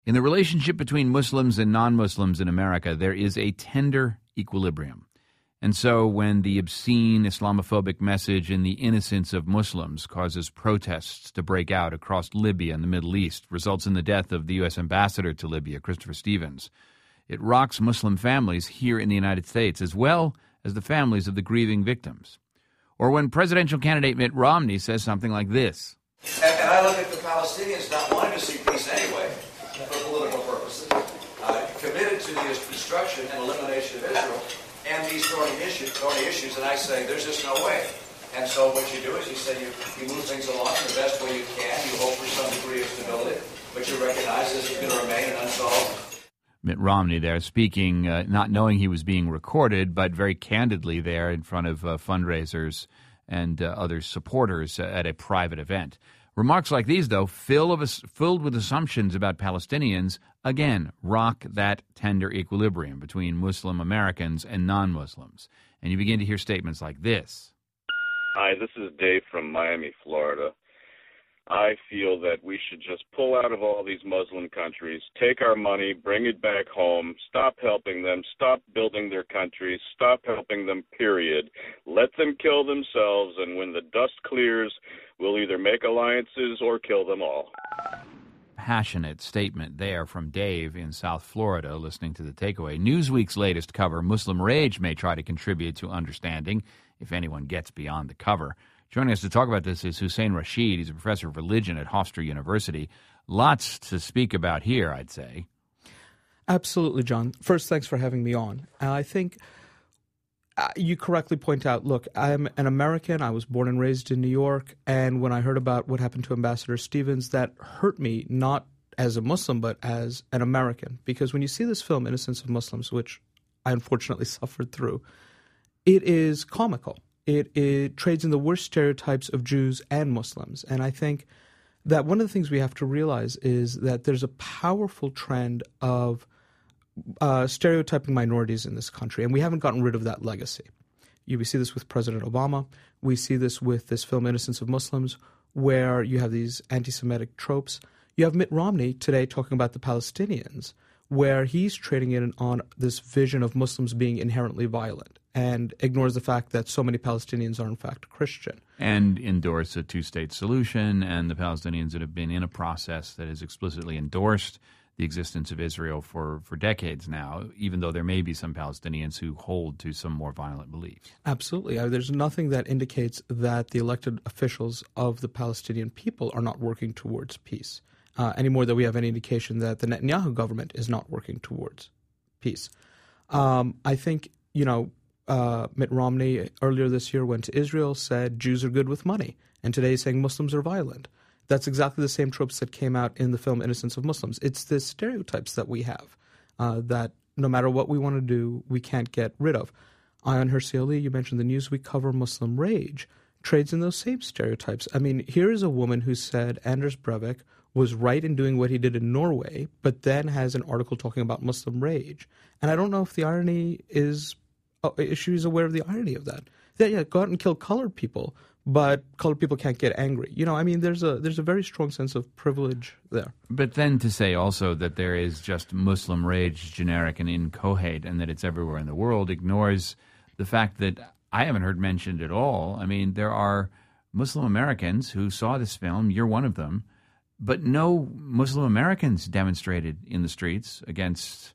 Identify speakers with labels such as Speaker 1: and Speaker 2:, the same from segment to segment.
Speaker 1: In the relationship between Muslims and non-Muslims in America, there is a tender equilibrium. And so when the obscene Islamophobic message in the innocence of Muslims causes protests to break out across Libya and the Middle East, results in the death of the U.S. ambassador to Libya, Christopher Stevens, it rocks Muslim families here in the United States, as well as the families of the grieving victims. Or when presidential candidate Mitt Romney says something like this.
Speaker 2: And I look at the Palestinians not wanting to see peace anyway, for political purposes, committed to the destruction and elimination of Israel, and these thorny issues, and I say there's just no way. And so what you do is you say you move things along in the best way you can, you hope for some degree of stability, but you recognize this is going to remain an unsolved.
Speaker 1: Mitt Romney there speaking, not knowing he was being recorded, but very candidly there in front of fundraisers and other supporters at a private event. Remarks like these, though, filled with assumptions about Palestinians, again, rock that tender equilibrium between Muslim Americans and non-Muslims. And you begin to hear statements like this.
Speaker 3: Hi, this is Dave from Miami, Florida. I feel that we should just pull out of all these Muslim countries, take our money, bring it back home, stop helping them, stop building their countries, stop helping them, period. Let them kill themselves, and when the dust clears, we'll either make alliances or kill them all.
Speaker 1: Passionate statement there from Dave in South Florida, listening to The Takeaway. Newsweek's latest cover, Muslim Rage, may try to contribute to understanding, if anyone gets beyond the cover. Joining us to talk about this is Hussein Rashid. He's a professor of religion at Hofstra University. Lots to speak about here, I'd say.
Speaker 4: Absolutely, John. First, thanks for having me on. I think you correctly point out, look, I'm an American. I was born and raised in New York. And when I heard about what happened to Ambassador Stevens, that hurt me, not as a Muslim, but as an American. Because when you see this film, Innocence of Muslims, which I unfortunately suffered through, it is comical. It trades in the worst stereotypes of Jews and Muslims. And I think that one of the things we have to realize is that there's a powerful trend of stereotyping minorities in this country, and we haven't gotten rid of that legacy. We see this with President Obama. We see this with this film, Innocence of Muslims, where you have these anti-Semitic tropes. You have Mitt Romney today talking about the Palestinians, where he's trading in on this vision of Muslims being inherently violent and ignores the fact that so many Palestinians are in fact Christian.
Speaker 1: And endorse a two-state solution, and the Palestinians that have been in a process that has explicitly endorsed the existence of Israel for decades now, even though there may be some Palestinians who hold to some more violent beliefs.
Speaker 4: Absolutely. There's nothing that indicates that the elected officials of the Palestinian people are not working towards peace, any more than we have any indication that the Netanyahu government is not working towards peace. I think, Mitt Romney earlier this year went to Israel, said Jews are good with money, and today he's saying Muslims are violent. That's exactly the same tropes that came out in the film Innocence of Muslims. It's the stereotypes that we have that no matter what we want to do, we can't get rid of. Ayaan Hirsi Ali, you mentioned the Newsweek cover, Muslim Rage, trades in those same stereotypes. I mean, here is a woman who said Anders Breivik was right in doing what he did in Norway, but then has an article talking about Muslim Rage. And I don't know if the irony is she's aware of the irony of that. Yeah, go out and kill colored people, but colored people can't get angry. There's a very strong sense of privilege there.
Speaker 1: But then to say also that there is just Muslim Rage generic and inchoate and that it's everywhere in the world ignores the fact that I haven't heard mentioned at all. I mean, there are Muslim Americans who saw this film, you're one of them, but no Muslim Americans demonstrated in the streets against,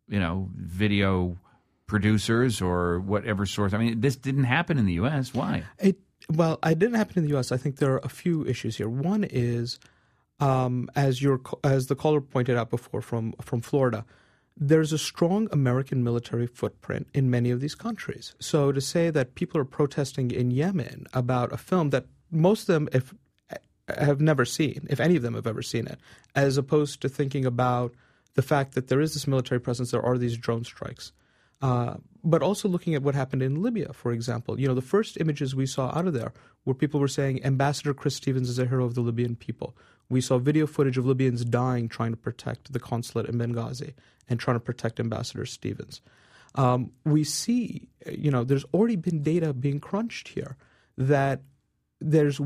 Speaker 1: video producers or whatever source. I mean, this didn't happen in the U.S. Why?
Speaker 4: It didn't happen in the U.S. I think there are a few issues here. One is, as the caller pointed out before from Florida, there's a strong American military footprint in many of these countries. So to say that people are protesting in Yemen about a film that most of them have never seen, if any of them have ever seen it, as opposed to thinking about the fact that there is this military presence, there are these drone strikes. But also looking at what happened in Libya, for example. The first images we saw out of there where people were saying Ambassador Chris Stevens is a hero of the Libyan people. We saw video footage of Libyans dying trying to protect the consulate in Benghazi and trying to protect Ambassador Stevens. We see, there's already been data being crunched here that there's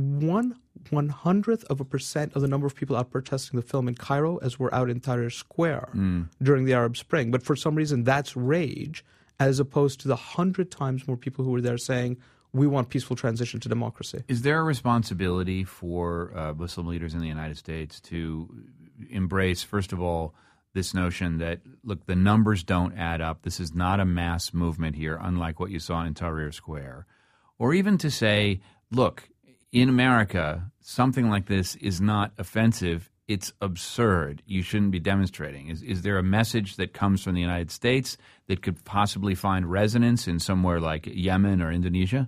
Speaker 4: 1/100% of the number of people out protesting the film in Cairo as were out in Tahrir Square during the Arab Spring. But for some reason, that's rage, as opposed to the 100 times more people who were there saying, we want peaceful transition to democracy.
Speaker 1: Is there a responsibility for Muslim leaders in the United States to embrace, first of all, this notion that, look, the numbers don't add up. This is not a mass movement here, unlike what you saw in Tahrir Square. Or even to say, look, in America, something like this is not offensive. It's absurd. You shouldn't be demonstrating. Is there a message that comes from the United States that could possibly find resonance in somewhere like Yemen or Indonesia?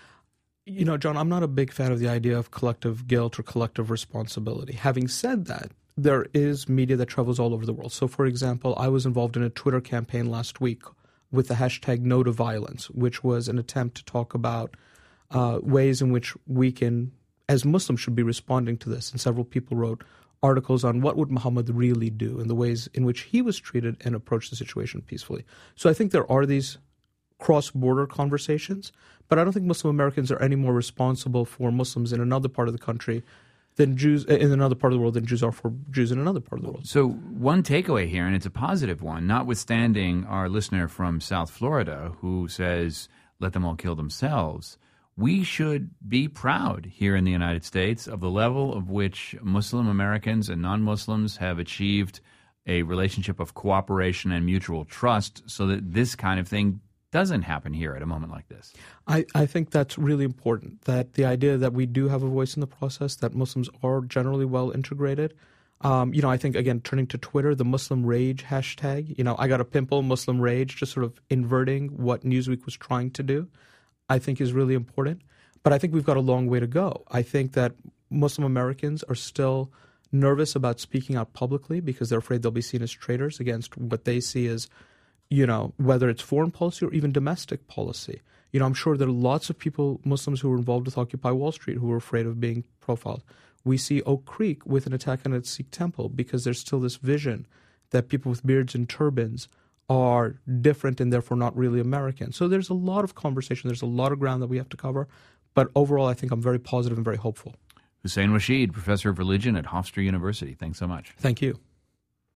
Speaker 4: You know, John, I'm not a big fan of the idea of collective guilt or collective responsibility. Having said that, there is media that travels all over the world. So, for example, I was involved in a Twitter campaign last week with the hashtag No to Violence, which was an attempt to talk about ways in which we can, as Muslims, should be responding to this. And several people wrote articles on what would Muhammad really do and the ways in which he was treated and approached the situation peacefully. So I think there are these cross-border conversations, but I don't think Muslim Americans are any more responsible for Muslims in another part of the country than Jews in another part of the world than Jews are for Jews in another part of the world.
Speaker 1: So one takeaway here, and it's a positive one, notwithstanding our listener from South Florida who says, let them all kill themselves, we should be proud here in the United States of the level of which Muslim Americans and non-Muslims have achieved a relationship of cooperation and mutual trust so that this kind of thing doesn't happen here at a moment like this.
Speaker 4: I think that's really important, that the idea that we do have a voice in the process, that Muslims are generally well integrated. I think, again, turning to Twitter, the Muslim Rage hashtag, I got a pimple, Muslim Rage, just sort of inverting what Newsweek was trying to do, I think is really important. But I think we've got a long way to go. I think that Muslim Americans are still nervous about speaking out publicly because they're afraid they'll be seen as traitors against what they see as, whether it's foreign policy or even domestic policy. I'm sure there are lots of people, Muslims who were involved with Occupy Wall Street, who were afraid of being profiled. We see Oak Creek with an attack on its Sikh temple because there's still this vision that people with beards and turbans are different and therefore not really American. So there's a lot of conversation. There's a lot of ground that we have to cover. But overall, I think I'm very positive and very hopeful.
Speaker 1: Hussein Rashid, professor of religion at Hofstra University. Thanks so much.
Speaker 4: Thank you.